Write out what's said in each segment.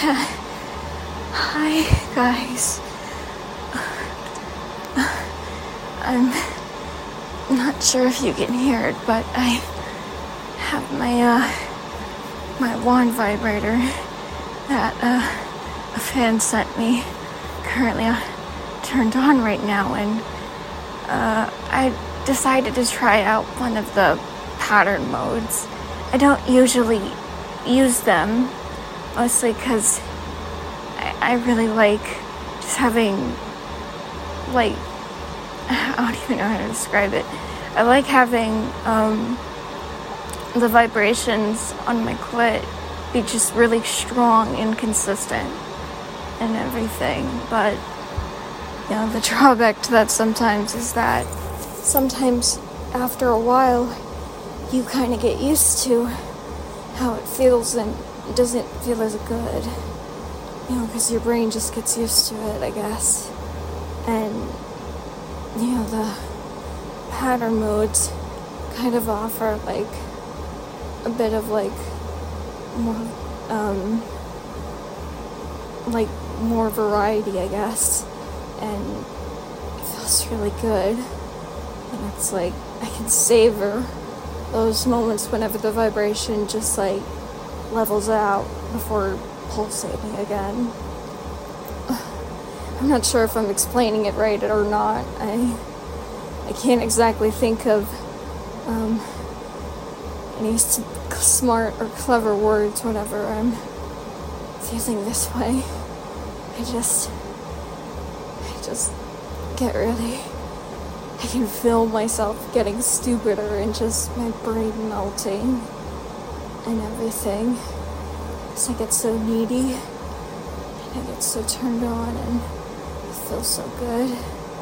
Hi, guys. I'm not sure if you can hear it, but I have my wand vibrator that a fan sent me currently turned on right now, and I decided to try out one of the pattern modes. I don't usually use them, mostly because I really like just having, like, I don't even know how to describe it. I like having the vibrations on my clit be just really strong and consistent and everything. But, you know, the drawback to that sometimes is that sometimes after a while you kind of get used to how it feels and it doesn't feel as good, you know, because your brain just gets used to it, I guess. And, you know, the pattern modes kind of offer, like, a bit of, like, more variety, I guess. And it feels really good. And it's like, I can savor those moments whenever the vibration just, like, levels out before pulsating again. I'm not sure if I'm explaining it right or not. I can't exactly think of any smart or clever words whenever I'm feeling this way. I just get really, I can feel myself getting stupider and just my brain melting and everything. Because I get so needy and I get so turned on and it feels so good.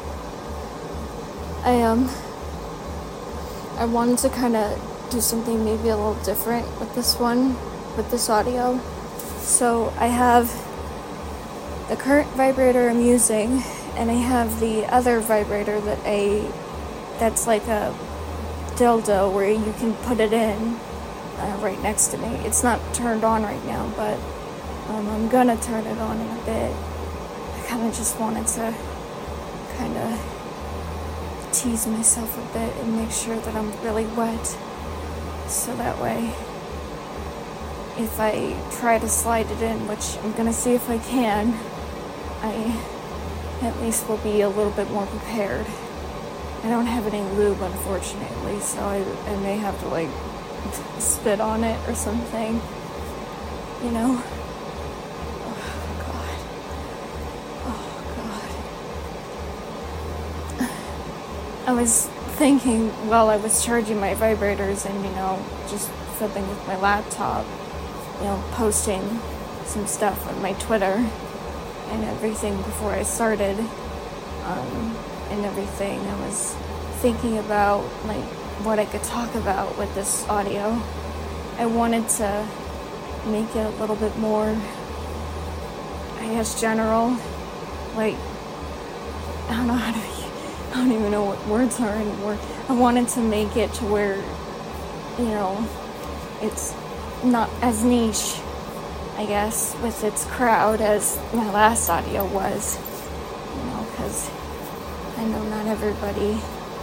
I wanted to kind of do something maybe a little different with this one, with this audio. So I have the current vibrator I'm using, and I have the other vibrator that's like a dildo where you can put it in right next to me. It's not turned on right now, but I'm gonna turn it on in a bit. I kind of just wanted to kind of tease myself a bit and make sure that I'm really wet, so that way if I try to slide it in, which I'm gonna see if I can, I at least will be a little bit more prepared. I don't have any lube, unfortunately, so I may have to, like, spit on it or something, you know? I was thinking while I was charging my vibrators and, you know, just fiddling with my laptop, you know, posting some stuff on my Twitter and everything before I started, and everything. I was thinking about, like, what I could talk about with this audio. I wanted to make it a little bit more, I guess, general. Like, I don't even know what words are anymore. I wanted to make it to where, you know, it's not as niche, I guess, with its crowd as my last audio was. You know, because I know not everybody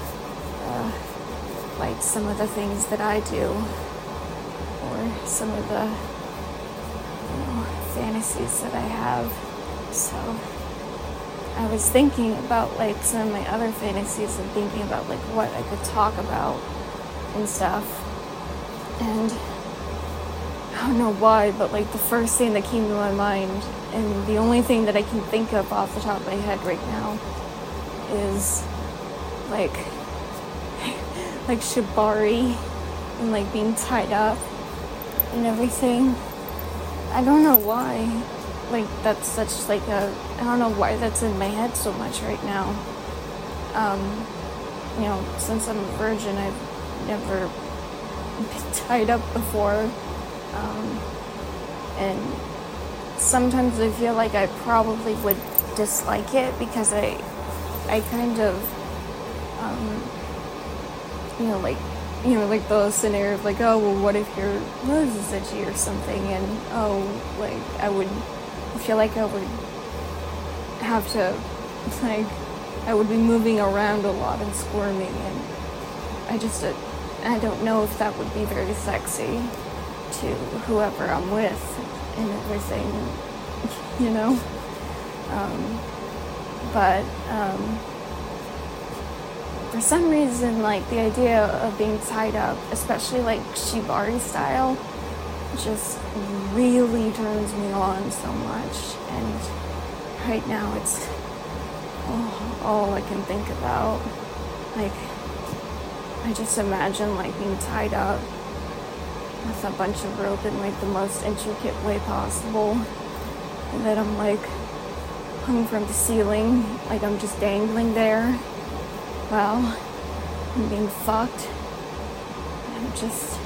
likes some of the things that I do, or some of the, you know, fantasies that I have. So I was thinking about, like, some of my other fantasies and thinking about, like, what I could talk about and stuff. And I don't know why, but, like, the first thing that came to my mind, and the only thing that I can think of off the top of my head right now, is, like shibari and, like, being tied up and everything. I don't know why. Like, that's such, like, I don't know why that's in my head so much right now. You know, since I'm a virgin, I've never been tied up before. And sometimes I feel like I probably would dislike it because I kind of, like the scenario of, like, oh, well, what if your nose is itchy or something, and, oh, like, I would I feel like I would have to, like, I would be moving around a lot and squirming, and I don't know if that would be very sexy to whoever I'm with and everything, you know? But for some reason, like, the idea of being tied up, especially like shibari style, just really turns me on so much. And right now it's all I can think about. Like, I just imagine like being tied up with a bunch of rope in like the most intricate way possible, and then I'm like hung from the ceiling, like I'm just dangling there while I'm being fucked. And it just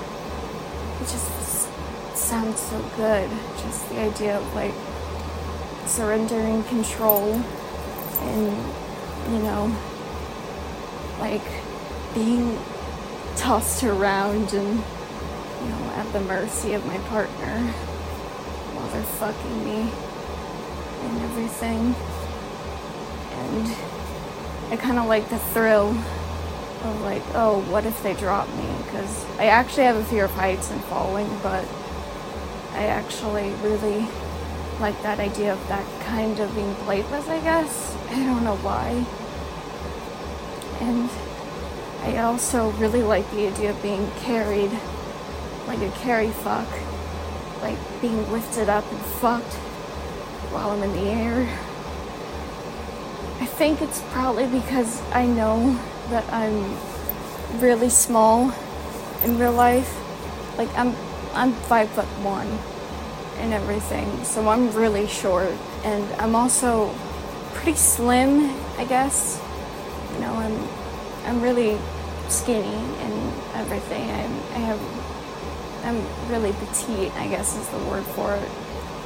sounds so good. Just the idea of like surrendering control and, you know, like being tossed around and, you know, at the mercy of my partner while they're fucking me and everything. And I kind of like the thrill of like, oh, what if they drop me? Because I actually have a fear of heights and falling, but I actually really like that idea of that kind of being played with, I guess. I don't know why. And I also really like the idea of being carried, like a carry fuck, like being lifted up and fucked while I'm in the air. I think it's probably because I know that I'm really small in real life. Like I'm 5'1" and everything, so I'm really short, and I'm also pretty slim, I guess. You know, I'm really skinny and everything. I'm really petite, I guess is the word for it.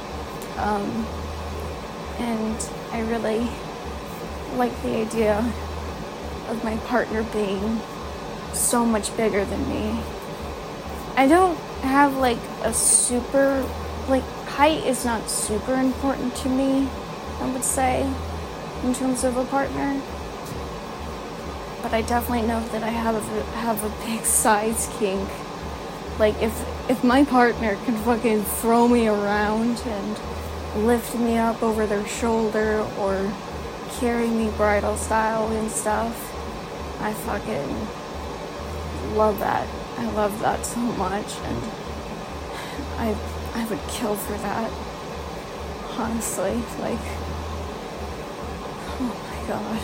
And I really like the idea of my partner being so much bigger than me. I don't have like a super, like, height is not super important to me, I would say, in terms of a partner. But I definitely know that I have a big size kink. Like, if my partner can fucking throw me around and lift me up over their shoulder or carry me bridal style and stuff, I fucking love that. I love that so much, and I would kill for that. Honestly, like, oh my god.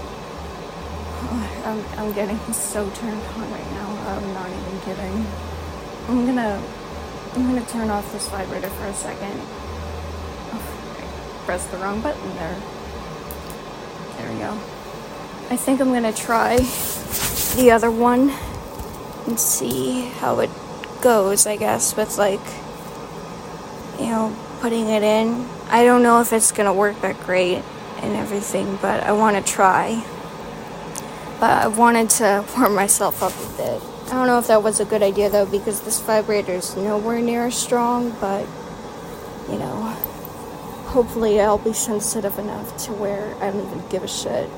Oh, I'm getting so turned on right now. I'm not even kidding. I'm gonna turn off this vibrator for a second. Oh, I pressed the wrong button there. There we go. I think I'm gonna try the other one and see how it goes, I guess, with like, you know, putting it in. I don't know if it's gonna work that great and everything, but I want to try. But I wanted to warm myself up a bit. I don't know if that was a good idea though, because this vibrator is nowhere near as strong, but, you know, hopefully I'll be sensitive enough to where I don't even give a shit.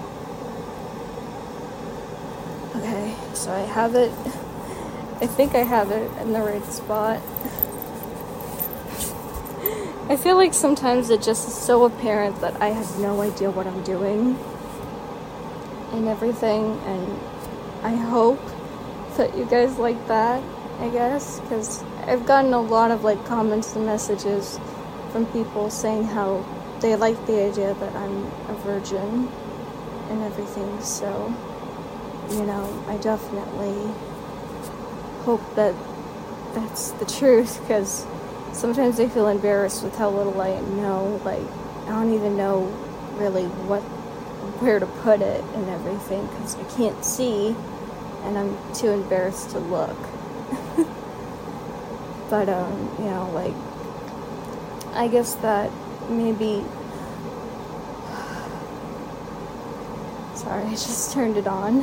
Okay, so I have it. I think I have it in the right spot. I feel like sometimes it just is so apparent that I have no idea what I'm doing and everything, and I hope that you guys like that, I guess, because I've gotten a lot of like comments and messages from people saying how they like the idea that I'm a virgin and everything, so, you know, I definitely hope that that's the truth, because sometimes I feel embarrassed with how little I know. Like, I don't even know really where to put it and everything, because I can't see and I'm too embarrassed to look. But you know, like, I guess that maybe, sorry, I just turned it on.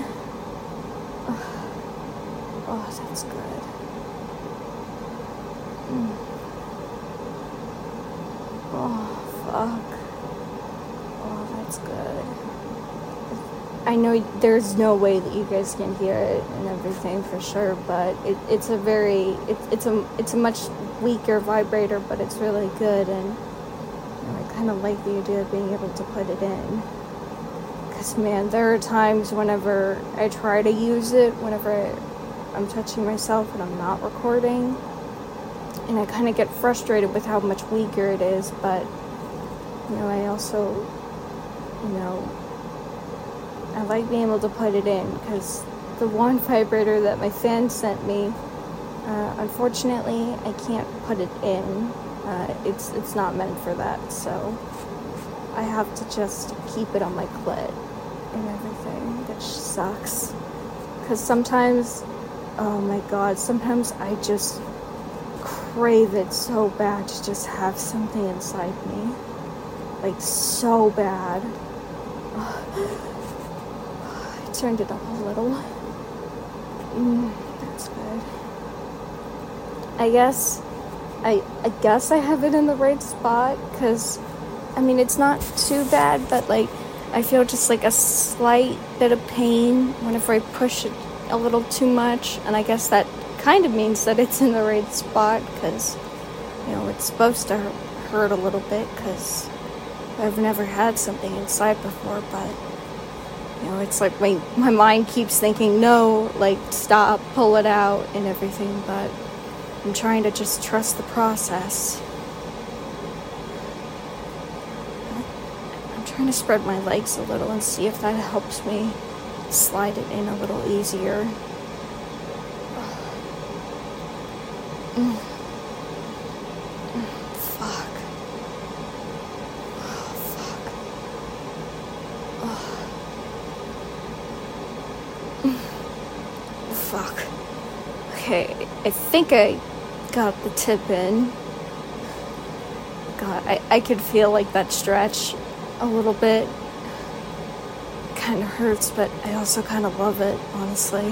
Oh, that's good. Oh, fuck. Oh, that's good. I know there's no way that you guys can hear it and everything for sure, but it's a very, it's a much weaker vibrator, but it's really good, and I kind of like the idea of being able to put it in. Because, man, there are times whenever I try to use it, whenever I'm touching myself and I'm not recording, and I kind of get frustrated with how much weaker it is, but, I also, I like being able to put it in, because the one vibrator that my fan sent me, unfortunately, I can't put it in. It's not meant for that, so I have to just keep it on my clit and everything, which sucks. Because sometimes, oh my god, sometimes I just crave it so bad to just have something inside me. Like, so bad. I turned it up a little. That's good. I guess I have it in the right spot, because, it's not too bad, but, I feel just, a slight bit of pain whenever I push it a little too much, and I guess that kind of means that it's in the right spot, because, it's supposed to hurt a little bit, because I've never had something inside before, but, it's like my mind keeps thinking, no, stop, pull it out, and everything, but I'm trying to just trust the process. I'm trying to spread my legs a little and see if that helps me slide it in a little easier. Fuck. Oh, fuck. Fuck. Okay, I think I got the tip in. God, I could feel that stretch a little bit. Kind of hurts, but I also kind of love it, honestly.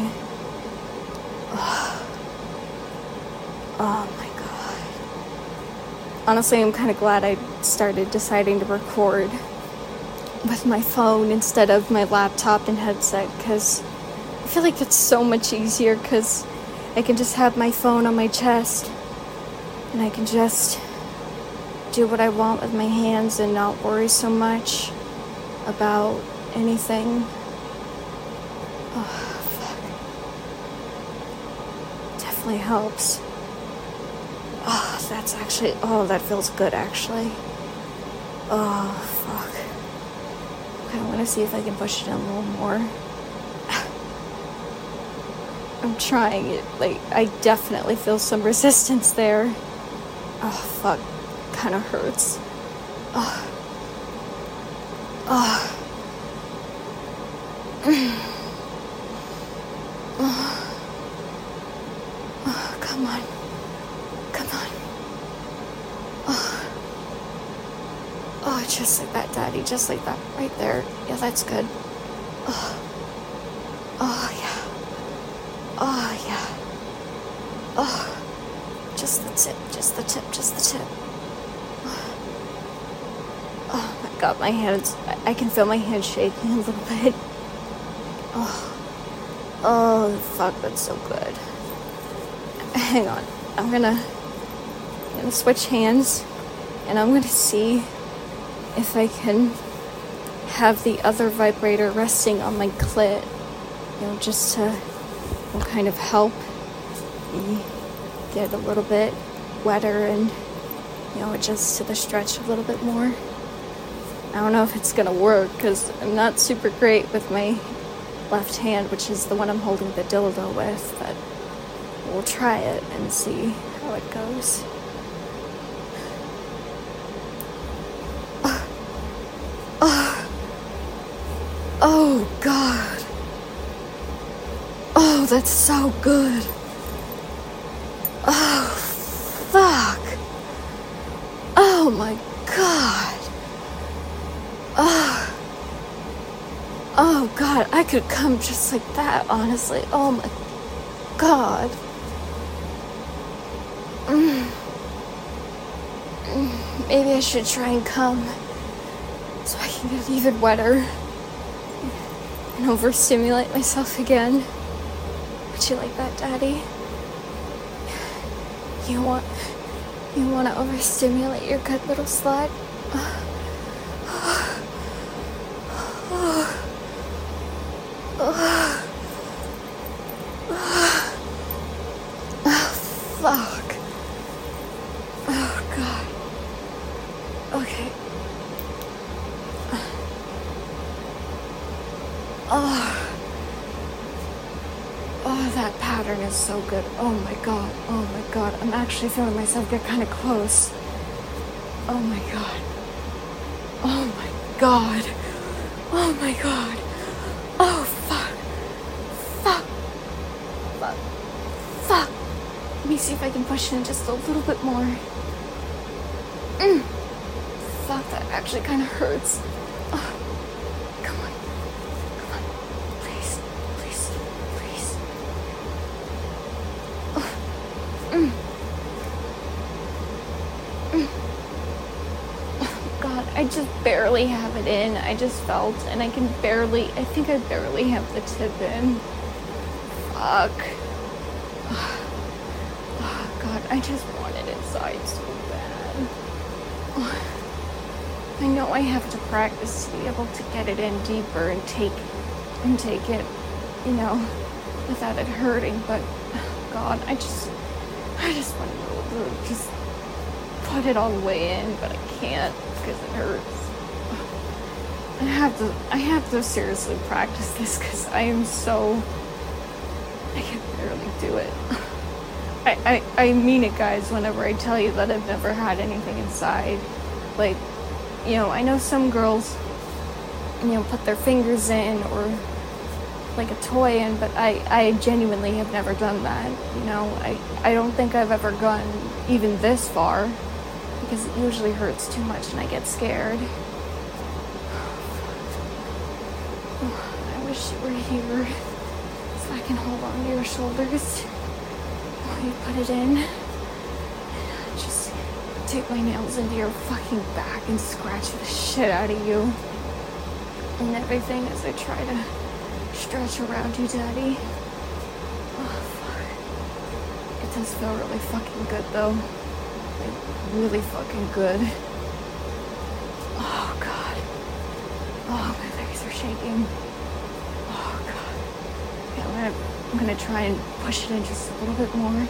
Oh my god. Honestly, I'm kind of glad I started deciding to record with my phone instead of my laptop and headset, because I feel like it's so much easier, because I can just have my phone on my chest and I can just do what I want with my hands and not worry so much about anything. Oh, fuck. Definitely helps. Oh, that feels good, actually. Oh, fuck. Okay, I want to see if I can push it in a little more. I'm trying it. I definitely feel some resistance there. Oh, fuck. Kind of hurts. Oh. Oh. Oh, come on. Come on. Oh, just like that, Daddy. Just like that. Right there. Yeah, that's good. Oh, yeah. Oh, yeah. Oh, just the tip, just the tip, just the tip. Oh my god, my hands, I can feel my hands shaking a little bit. Oh, fuck, that's so good. Hang on, I'm gonna switch hands, and I'm gonna see if I can have the other vibrator resting on my clit, just to kind of help me get a little bit wetter and, adjust to the stretch a little bit more. I don't know if it's gonna work, because I'm not super great with my left hand, which is the one I'm holding the dildo with, but we'll try it and see how it goes. Oh, God. Oh, that's so good. Oh, fuck. Oh, my God. Oh, God, I could come just like that, honestly. Oh, my God. Maybe I should try and come so I can get even wetter and overstimulate myself again. Would you like that, Daddy? You want to overstimulate your good little slut? Fuck. Oh, God. Okay. Oh, that pattern is so good. Oh my God. Oh my God. I'm actually feeling myself get kind of close. Oh my God. Oh my God. Oh my God. Oh, fuck. Fuck. Fuck. Fuck. Let me see if I can push in just a little bit more. Fuck, that actually kind of hurts. Oh, come on. Come on. Please. Please. Please. Oh, God, I just barely have it in. I just felt, and I think I barely have the tip in. Fuck. Oh, God, I just want it inside so bad. I know I have to practice to be able to get it in deeper and take it, without it hurting, but God, I just want to be able to just put it all the way in, but I can't because it hurts. I have to seriously practice this because I can barely do it. I mean it, guys, whenever I tell you that I've never had anything inside. Like, I know some girls, put their fingers in or like a toy in, but I genuinely have never done that. I don't think I've ever gone even this far because it usually hurts too much and I get scared. I wish you were here so I can hold on to your shoulders while you put it in. Just take my nails into your fucking back and scratch the shit out of you and everything as I try to stretch around you, Daddy. Oh, fuck. It does feel really fucking good, though. Like, really fucking good. Oh, God. Oh, my legs are shaking. Oh, God. Okay, I'm gonna try and push it in just a little bit more.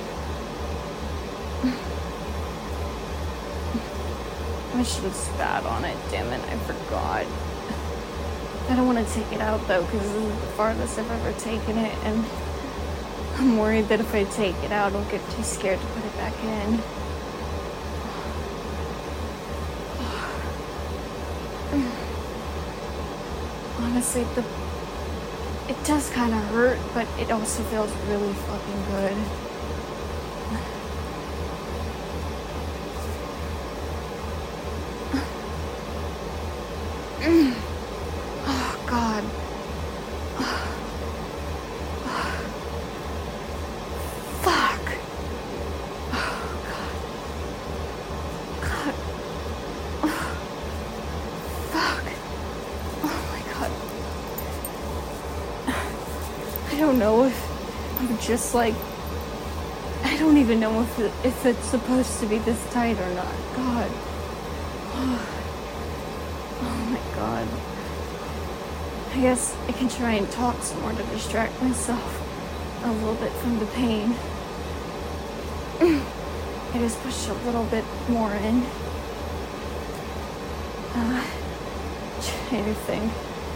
I should have spat on it, damn it, I forgot. I don't want to take it out though, because this is the farthest I've ever taken it, and I'm worried that if I take it out, I'll get too scared to put it back in. Honestly, it does kind of hurt, but it also feels really fucking good. Oh, God. Fuck. Oh, God. God. Fuck. Oh, my God. I don't know if I'm just like... I don't even know if it's supposed to be this tight or not. God. Oh my God. I guess I can try and talk some more to distract myself a little bit from the pain. I just push a little bit more in. Trying to think.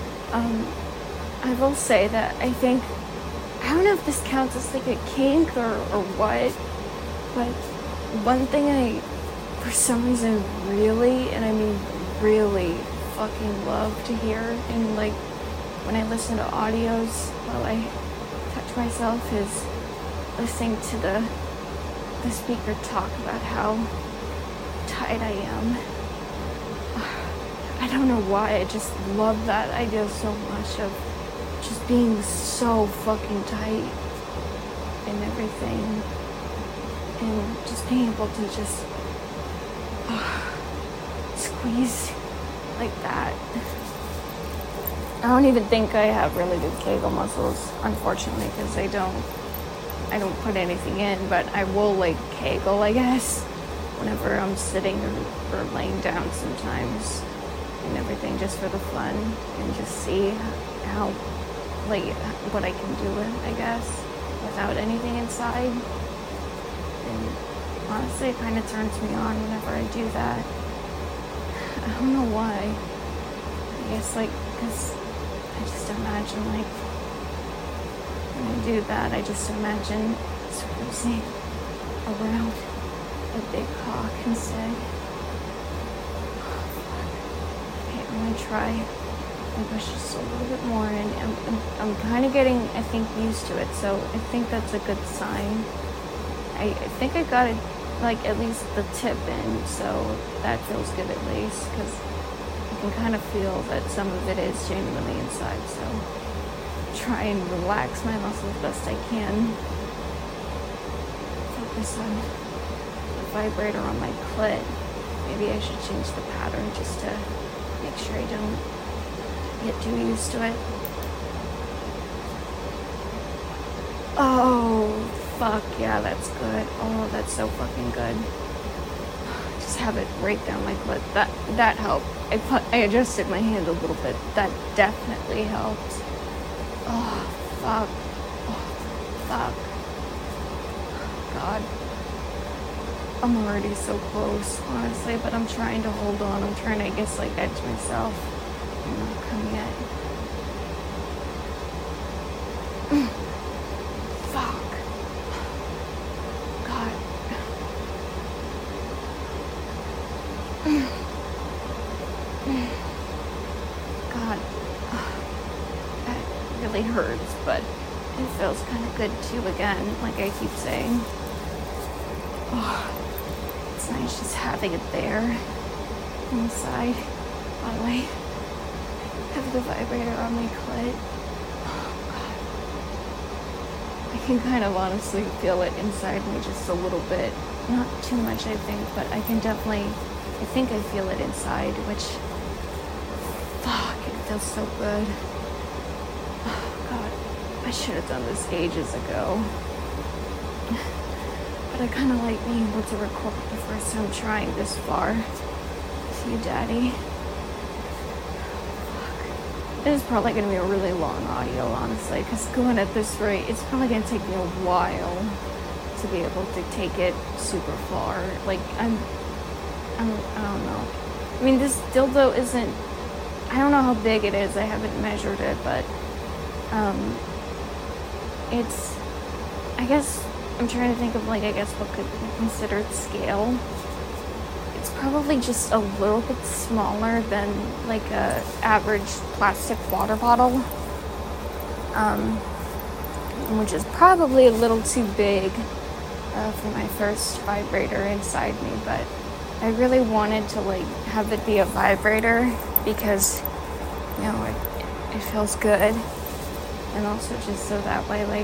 I will say that I don't know if this counts as like a kink or what, but one thing I, for some reason, really, and I mean really fucking love to hear, and like when I listen to audios while I touch myself, is listening to the speaker talk about how tight I am. I don't know why, I just love that idea so much of just being so fucking tight and everything, and just being able to just squeeze like that. I don't even think I have really good Kegel muscles, unfortunately, because I don't put anything in, but I will like Kegel, I guess, whenever I'm sitting or laying down sometimes and everything, just for the fun, and just see how, like, what I can do with, I guess, without anything inside. And honestly, it kind of turns me on whenever I do that. I don't know why. I guess, like, because I just imagine, like, when I do that, I just imagine squeezing around a big cock instead. Okay, I'm gonna try and push just a little bit more, and I'm kind of getting, I think, used to it, so I think that's a good sign. I think I got it, like, at least the tip in, so that feels good at least, because I can kind of feel that some of it is genuinely inside, so try and relax my muscles best I can. Focus on the vibrator on my clit. Maybe I should change the pattern just to make sure I don't get too used to it. Oh, fuck yeah, that's good. Oh, that's so fucking good. Just have it right down my clit. That helped. I adjusted my hand a little bit. That definitely helped. Oh, fuck. Oh, fuck. God. I'm already so close, honestly, but I'm trying to hold on. I'm trying to, I guess, like, edge myself. I'm not coming yet. Fuck. God. God. That really hurts, but it feels kind of good too again, like I keep saying. Oh, it's nice just having it there inside. By the way, have the vibrator on my clit. Oh, God. I can kind of honestly feel it inside me just a little bit. Not too much, I think, but I can definitely, I think I feel it inside, which, fuck, it feels so good. Oh, God, I should have done this ages ago. But I kind of like being able to record the first time trying this far. See you, Daddy. Fuck. This is probably going to be a really long audio, honestly, because going at this rate, it's probably going to take me a while to be able to take it super far. Like, I don't know. I mean, this dildo isn't, I don't know how big it is. I haven't measured it, but it's, I guess, I'm trying to think of, like, I guess what could be considered scale. It's probably just a little bit smaller than, like, a average plastic water bottle, which is probably a little too big for my first vibrator inside me, but I really wanted to, like, have it be a vibrator because, you know, it feels good, and also just so that way, like,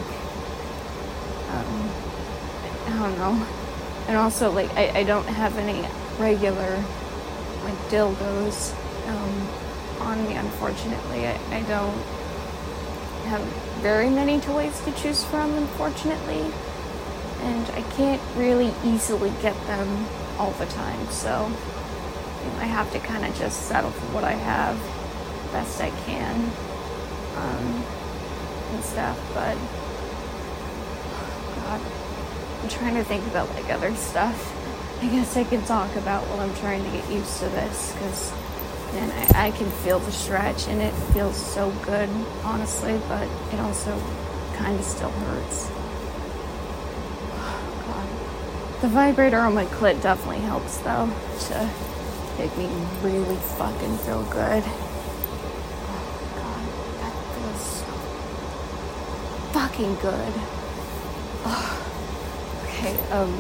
I don't know, and also, like, I don't have any regular, like, dildos on me, unfortunately. I don't have very many toys to choose from, unfortunately, and I can't really easily get them all the time, so, you know, I have to kind of just settle for what I have best I can, and stuff, but, God, I'm trying to think about, like, other stuff I guess I can talk about while I'm trying to get used to this, because, man, I can feel the stretch, and it feels so good, honestly, but it also kind of still hurts. Oh, God. The vibrator on my clit definitely helps, though, to make me really fucking feel good. Oh, God, that feels so fucking good. Oh. Okay,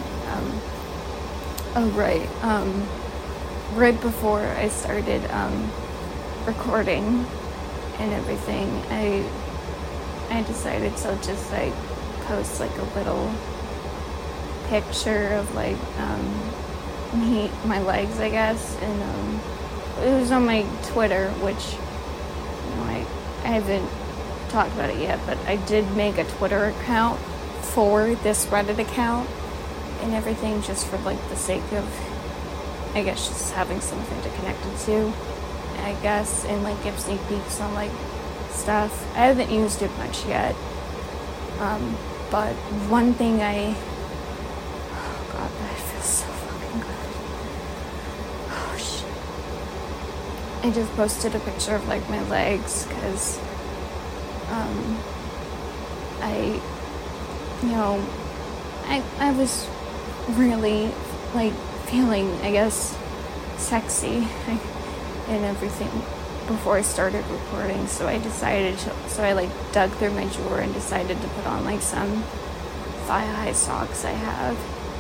oh, right, right before I started, recording and everything, I decided to just, like, post, like, a little picture of, like, me, my legs, I guess, and, it was on my Twitter, which, you know, I haven't talked about it yet, but I did make a Twitter account for this Reddit account and everything, just for like the sake of, I guess, just having something to connect it to, I guess, and like give sneak peeks on like stuff. I haven't used it much yet, but one thing oh god, that feels so fucking good. Oh shit. I just posted a picture of like my legs, because I was really like feeling, I guess, sexy and everything before I started recording, so I like dug through my drawer and decided to put on like some thigh-high socks I have.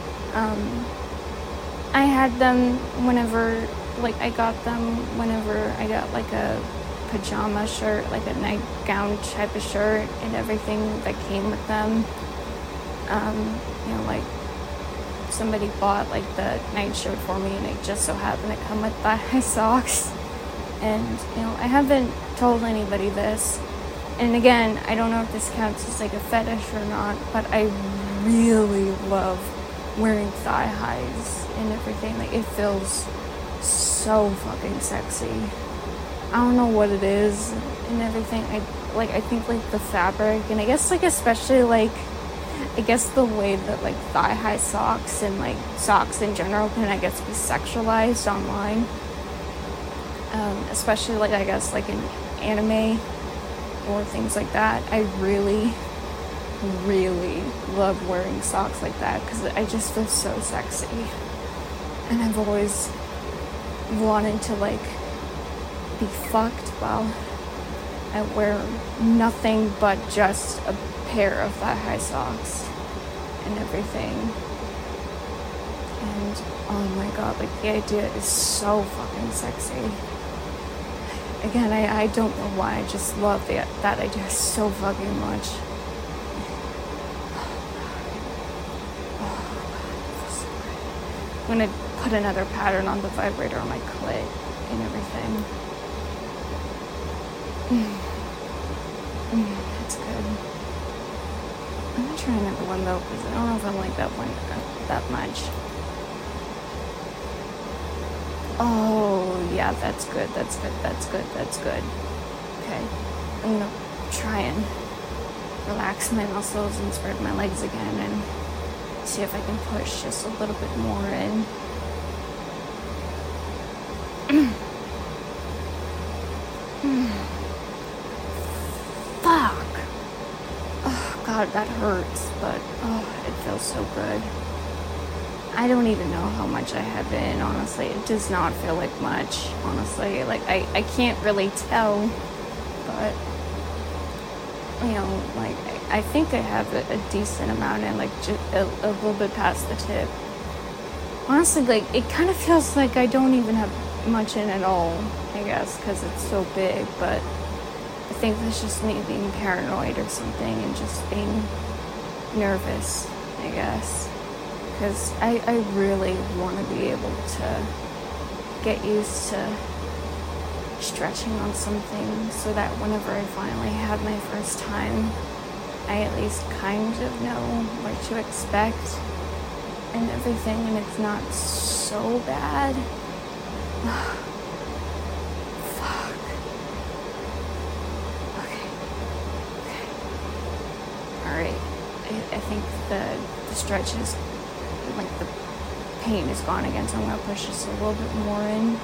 I had them whenever, like I got them whenever I got like a pajama shirt, like a nightgown type of shirt and everything that came with them. Like somebody bought like the night shirt for me and it just so happened to come with thigh-high socks. And, I haven't told anybody this. And again, I don't know if this counts as like a fetish or not, but I really love wearing thigh highs and everything. Like, it feels so fucking sexy. I don't know what it is and everything. I think like the fabric, and I guess like especially like, I guess the way that like thigh high socks and like socks in general can, I guess, be sexualized online. Especially like, I guess, like in anime or things like that. I really, really love wearing socks like that because I just feel so sexy. And I've always wanted to like be fucked while I wear nothing but just a pair of thigh-high socks and everything. And oh my god, like the idea is so fucking sexy. Again, I don't know why, I just love that idea so fucking much. I'm gonna put another pattern on the vibrator on my clit and everything. That's good. I'm gonna try another one though, because I don't know if I like that one that much. Oh, yeah, that's good. Okay, I'm gonna try and relax my muscles and spread my legs again and see if I can push just a little bit more in. Fuck. Oh, God, that hurts, but it feels so good. I don't even know how much I have in, honestly. It does not feel like much, honestly. Like, I can't really tell, but, like, I think I have a decent amount in, like, just a little bit past the tip. Honestly, like, it kind of feels like I don't even have much in at all, I guess, because it's so big, but I think that's just me being paranoid or something and just being nervous, I guess. Because I really want to be able to get used to stretching on something so that whenever I finally have my first time, I at least kind of know what to expect and everything, and it's not so bad. Fuck. Okay. Alright. I think the stretch is, like, the pain is gone again, so I'm gonna push just a little bit more in.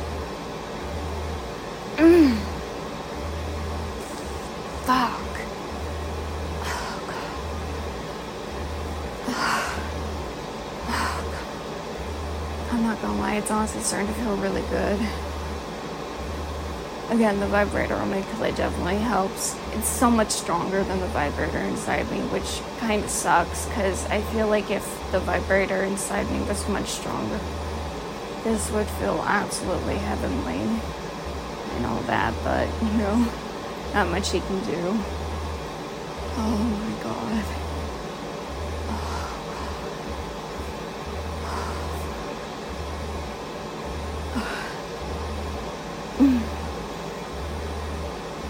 Fuck. Oh, God. Oh, God. I'm not gonna lie, it's honestly starting to feel really good. Again, the vibrator on my clit definitely helps. It's so much stronger than the vibrator inside me, which kind of sucks, because I feel like if the vibrator inside me was much stronger, this would feel absolutely heavenly and all that, but, not much he can do. Oh my god.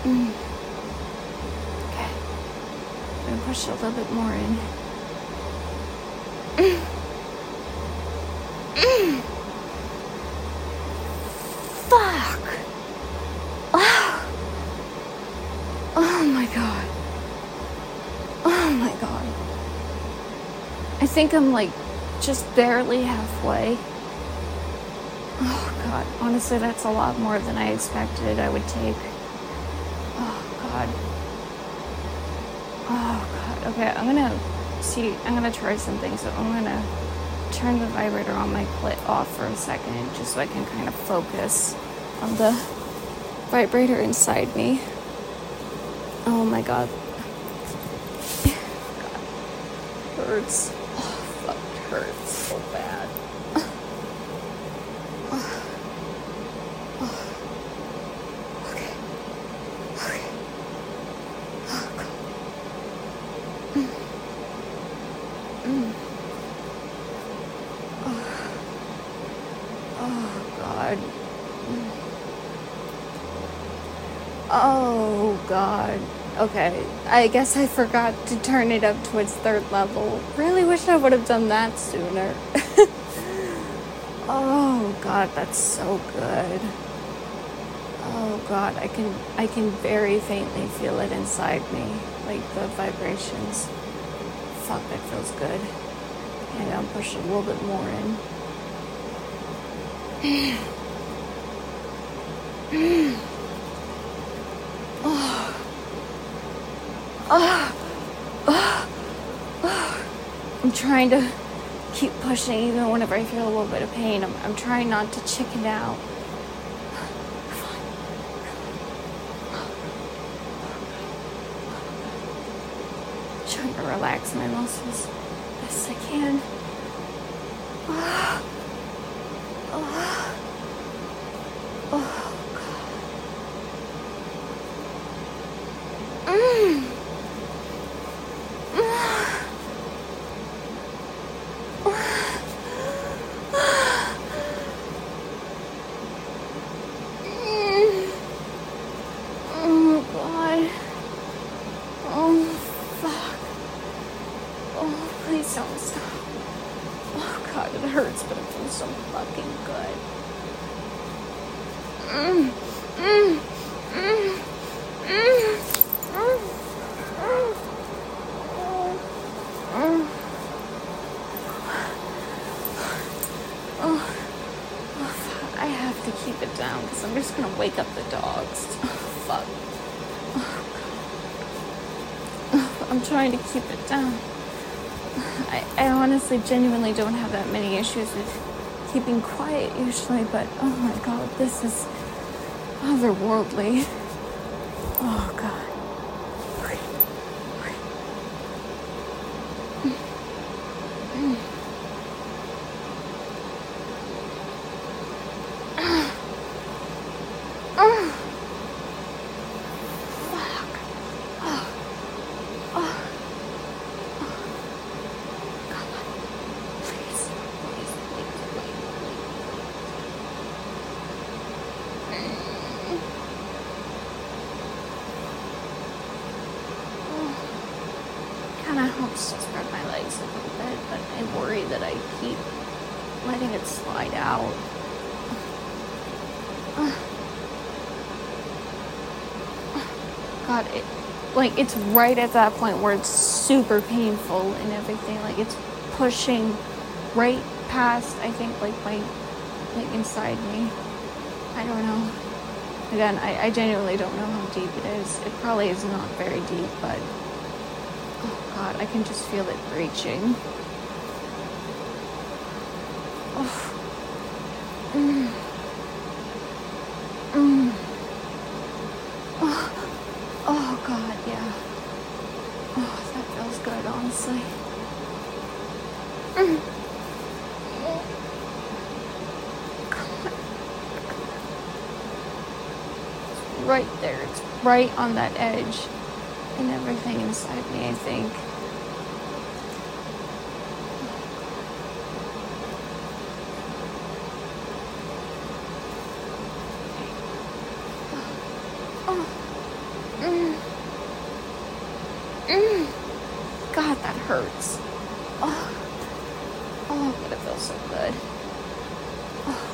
Okay. I'm gonna push it a little bit more in. Fuck! Oh my god. Oh my god. I think I'm like just barely halfway. Oh god. Honestly, that's a lot more than I expected I would take. Oh god. Oh god. Okay, I'm gonna try something. So I'm gonna turn the vibrator on my clit off for a second just so I can kind of focus on the vibrator inside me. Oh my god. God. Hurts. Oh fuck, it hurts so bad. Okay. Okay. Oh god. Oh god. Oh god. Okay, I guess I forgot to turn it up to its third level. Really wish I would have done that sooner. Oh god, that's so good. Oh god, I can very faintly feel it inside me, like the vibrations. Fuck, that feels good. And I'll push a little bit more in. I'm trying to keep pushing even whenever I feel a little bit of pain. I'm trying not to chicken out. Trying to relax my muscles best I can. Please don't stop. Oh god, it hurts, but it feels so fucking good. I have to keep it down because I'm just gonna wake up the dogs. Fuck. I'm trying to keep it down. I honestly, genuinely don't have that many issues with keeping quiet usually, but oh my god, this is otherworldly. Oh god. Kind of helps to spread my legs a little bit, but I worry that I keep letting it slide out. God, it's right at that point where it's super painful and everything. Like, it's pushing right past, I think, like inside me. I don't know. Again, I genuinely don't know how deep it is. It probably is not very deep, but oh god, I can just feel it reaching. Oh. Oh god, yeah. Oh, that feels good, honestly. It's right there. It's right on that edge. And everything inside me, I think. God, that hurts. Oh, but it feels so good. Oh,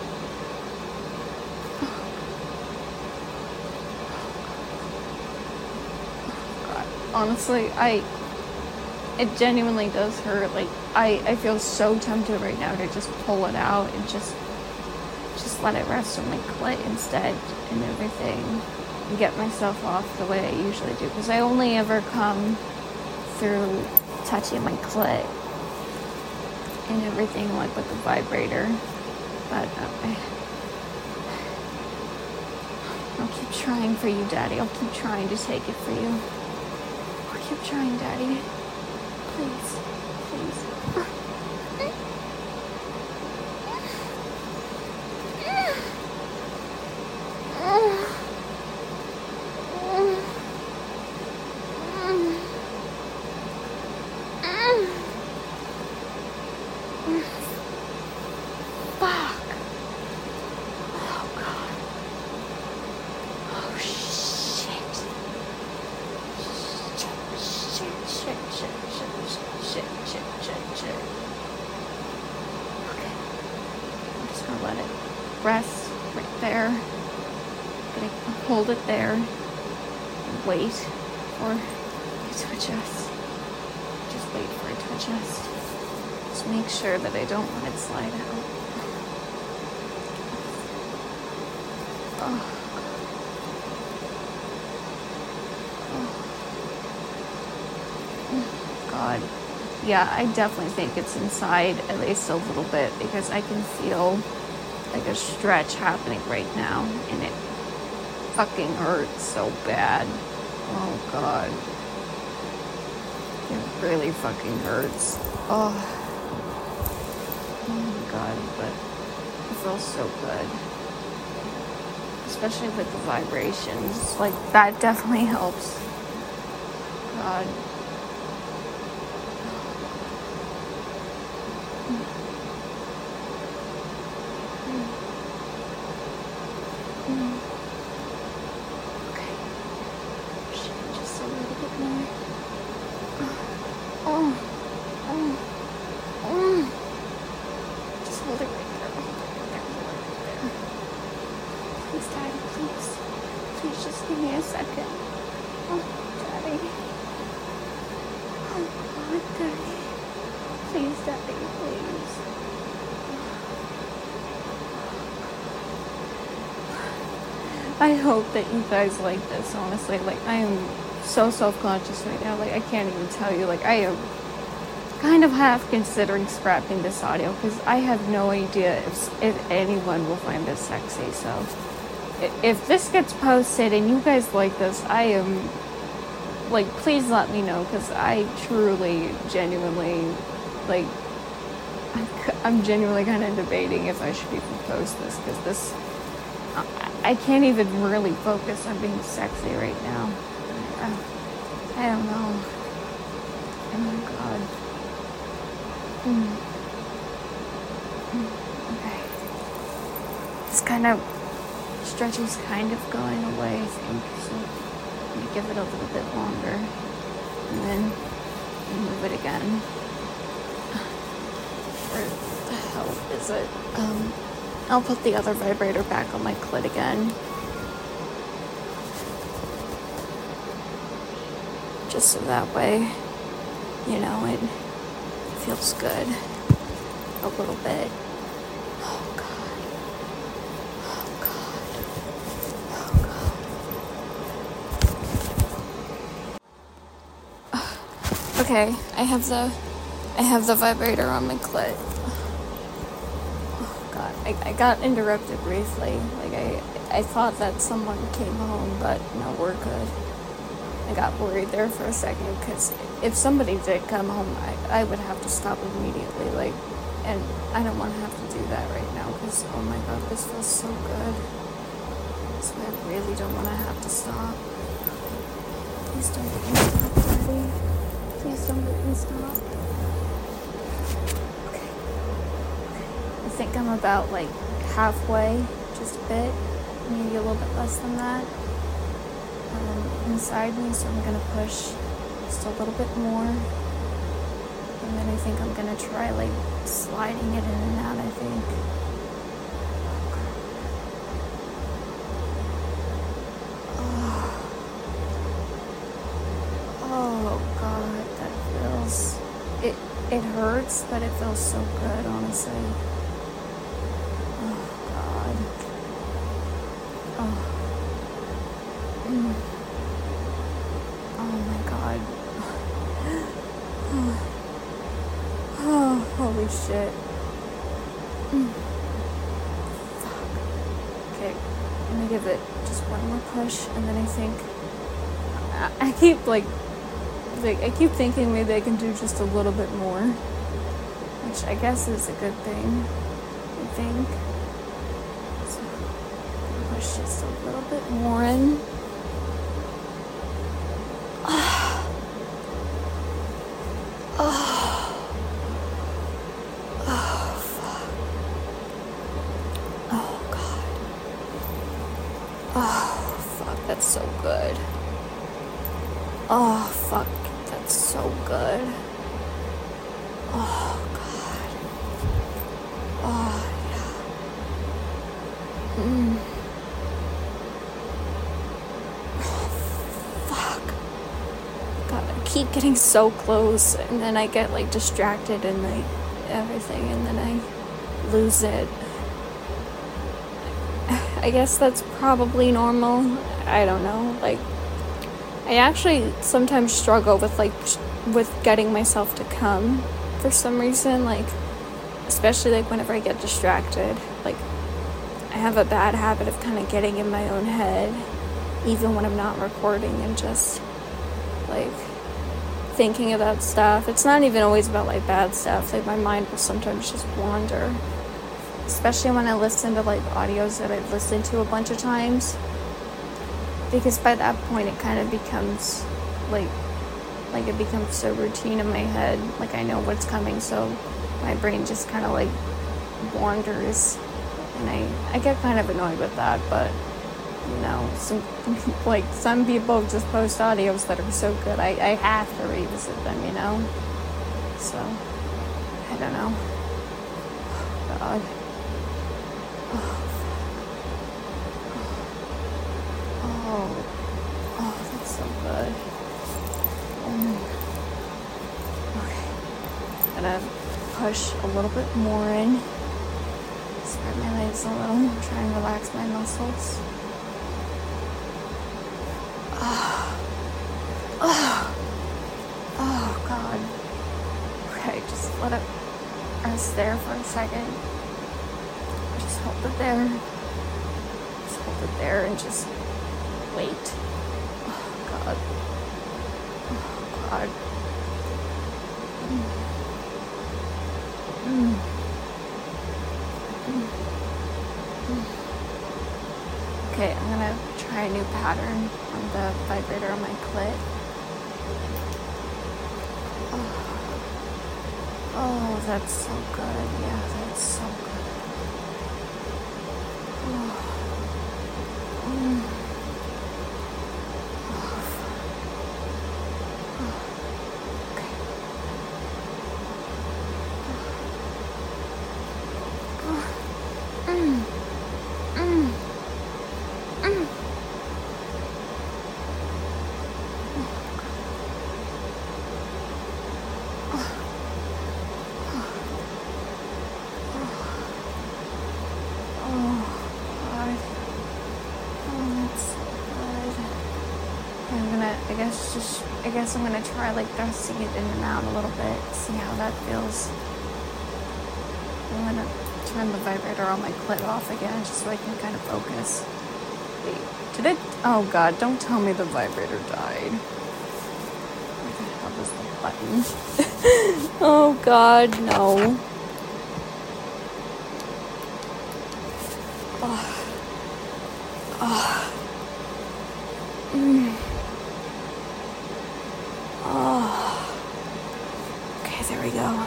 God. Honestly, it genuinely does hurt. Like, I feel so tempted right now to just pull it out and just let it rest on my clit instead and everything. And get myself off the way I usually do. Because I only ever come through touching my clit and everything, like with the vibrator. But I'll keep trying for you, Daddy. I'll keep trying to take it for you. I'll keep trying, Daddy. Please. Shit. Okay. I'm just gonna let it rest right there. Gonna hold it there and wait for it to adjust. Just wait for it to adjust. Just make sure that I don't let it slide out. God. Yeah, I definitely think it's inside at least a little bit because I can feel like a stretch happening right now and it fucking hurts so bad. Oh God. It really fucking hurts. Oh my God, but it feels so good. Especially with the vibrations. Like, that definitely helps. God. Okay. Just a little bit more. Just hold it right there. Please, Daddy, please. Please just give me a second. Oh, Daddy. Oh, God, Daddy. Please, Daddy, please. I hope that you guys like this, honestly. Like, I am so self-conscious right now. Like, I can't even tell you. Like, I am kind of half considering scrapping this audio because I have no idea if anyone will find this sexy. So, if this gets posted and you guys like this, I am, like, please let me know because I truly, genuinely, like, I'm genuinely kind of debating if I should even post this because this, I can't even really focus on being sexy right now. I don't know. Oh my God. Okay. This kind of stretch is kind of going away, I think. So I'm gonna give it a little bit longer and then move it again. Where the hell is it? I'll put the other vibrator back on my clit again. Just so that way, you know, it feels good a little bit. Oh God. Oh God. Oh God. Okay, I have the vibrator on my clit. I got interrupted briefly. Like, I thought that someone came home, but no, we're good. I got worried there for a second, because if somebody did come home, I would have to stop immediately, like, and I don't want to have to do that right now, because, oh my God, this feels so good. So I really don't want to have to stop. Please don't let me stop, Daddy. Please don't let me stop. I think I'm about like halfway, just a bit, maybe a little bit less than that. inside me, so I'm gonna push just a little bit more. And then I think I'm gonna try like sliding it in and out, I think. Oh God, that feels, it hurts, but it feels so good, honestly. Oh God. Oh. Oh my God. Oh, holy shit. Fuck. Okay, I'm gonna give it just one more push, and then I think I keep I keep thinking maybe I can do just a little bit more, which I guess is a good thing, I think. So push just a little bit more in. That's so good. Oh, fuck. That's so good. Oh, God. Oh, yeah. Oh, fuck. God, I keep getting so close, and then I get, like, distracted and, like, everything, and then I lose it. I guess that's probably normal. I don't know. Like, I actually sometimes struggle with with getting myself to come for some reason. Like, especially like whenever I get distracted. Like, I have a bad habit of kind of getting in my own head, even when I'm not recording, and just like thinking about stuff. It's not even always about like bad stuff. Like, my mind will sometimes just wander. Especially when I listen to like audios that I've listened to a bunch of times, because by that point it kind of becomes like it becomes so routine in my head, like I know what's coming, so my brain just kind of like wanders, and I get kind of annoyed with that. But you know, some people just post audios that are so good, I have to revisit them, you know. So I don't know. Oh, God. Oh, that's so good. Okay. Gonna push a little bit more in. Spread my legs a little. Try and relax my muscles. Oh, God. Okay, just let it rest there for a second. Just hold it there. Just hold it there and just wait. Oh, God. Oh, God. Okay, I'm gonna try a new pattern on the vibrator on my clit. Oh, that's so good. Yeah, that's so good. I guess I'm gonna try like thrusting it in and out a little bit, see how that feels. I'm gonna turn the vibrator on my clit off again, just so I can kind of focus. Wait, did it? Oh God, don't tell me the vibrator died. Where the hell is the button? Oh God, no. Okay, there we go.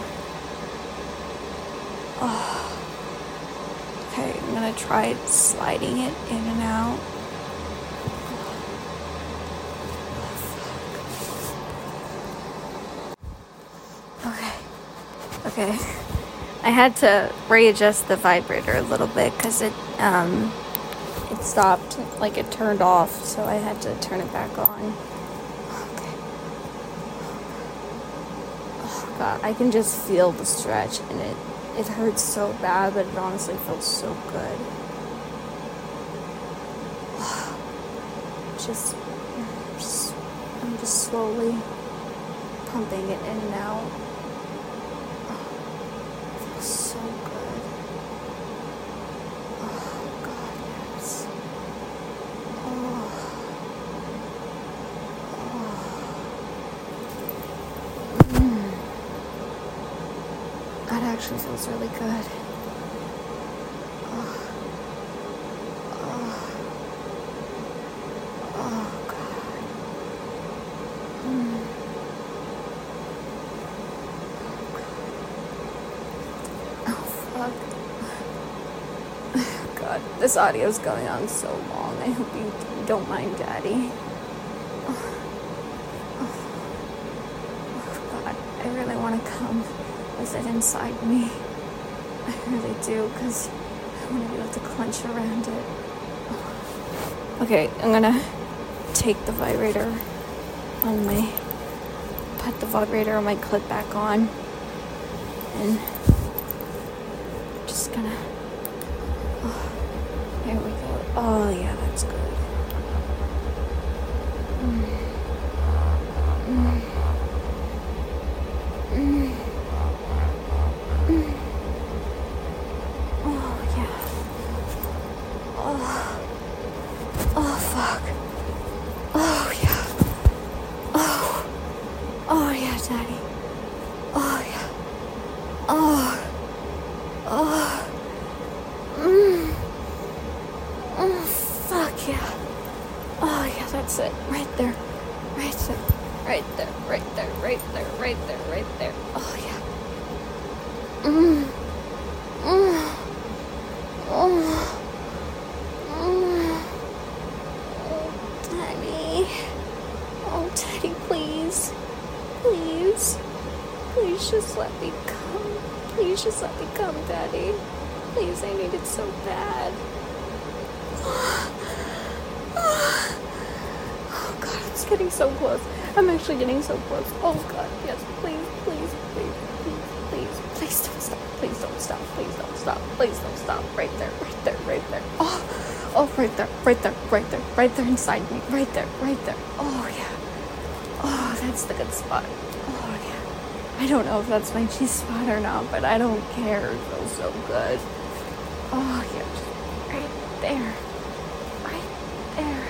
Okay, I'm gonna try sliding it in and out. Okay. I had to readjust the vibrator a little bit because it stopped, like it turned off, so I had to turn it back on. Okay. Oh God, I can just feel the stretch, and it hurts so bad, but it honestly feels so good. I'm just slowly pumping it in and out. It feels so good. Oh God, yes. That actually feels really good. God, this audio's going on so long. I hope you don't mind, Daddy. Oh, God, I really want to come with it inside me. I really do, because I want to be able to clench around it. Okay, I'm gonna take the vibrator on my, put the vibrator on my clip back on, and just gonna, here we go. Oh yeah, that's good. Oh yeah. Oh fuck. Oh yeah. Oh yeah, Daddy. Oh yeah. Oh fuck yeah. Oh yeah, that's it. Right there. Right there. Right there. Right there. Right there. Right there. Right there. Oh yeah. Daddy. Oh, Daddy, please. Please. Please just let me come. Please just let me come, Daddy. Please, I need it so bad. Oh God, it's getting so close. I'm actually getting so close. Oh God, yes, please, please, please, please, please, please don't stop. Please don't stop. Please don't stop. Please don't stop. Right there, right there, right there. Oh, right there, right there, right there, right there inside me. Right there, right there. Oh yeah. Oh, that's the good spot. Oh yeah. I don't know if that's my G-spot or not, but I don't care. It feels so good. Oh yeah, just right there. Right there.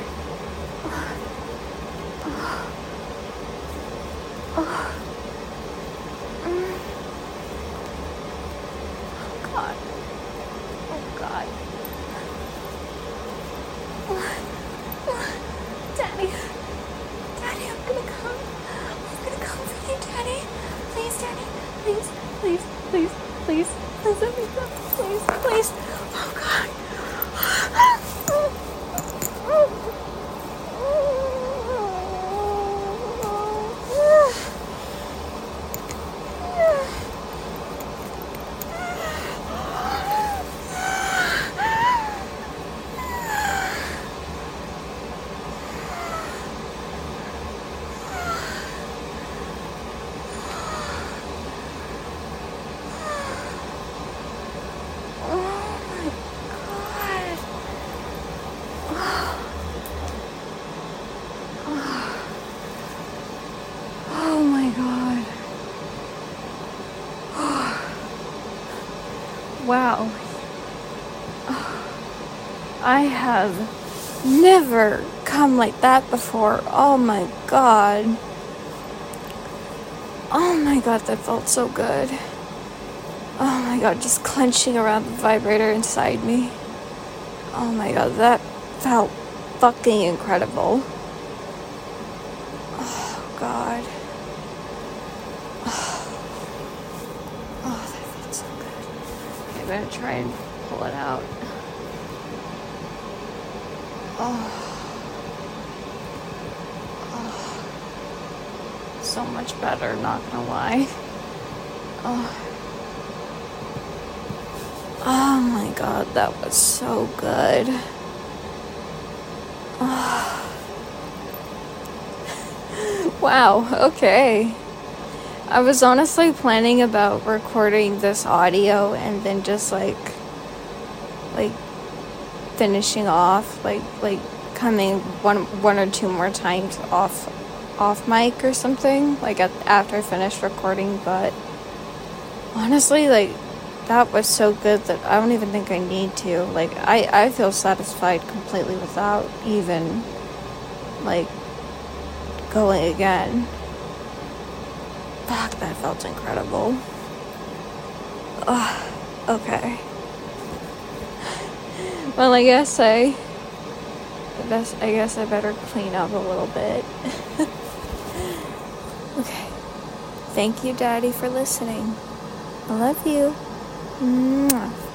God. Oh God. Daddy. Daddy, I'm gonna come. I'm gonna come for you, Daddy. Please, Daddy. Please, please, please, please. Please let me come. Please, please. Oh God. Oh my God. Wow. I have never come like that before. Oh my God. Oh my God, that felt so good. Oh my God, just clenching around the vibrator inside me. Oh my God, that felt fucking incredible. Oh God. Oh, that felt so good. Okay, I'm gonna try and pull it out. So much better, not gonna lie. Oh my god, that was so good. Wow, okay. I was honestly planning about recording this audio and then just like finishing off, like coming one or two more times off mic or something, like after I finished recording, but honestly, like, that was so good that I don't even think I need to. Like, I feel satisfied completely without even, like, going again. Fuck, that felt incredible. Ugh, okay. Well, I guess I better clean up a little bit. Okay. Thank you, Daddy, for listening. I love you. Mwah.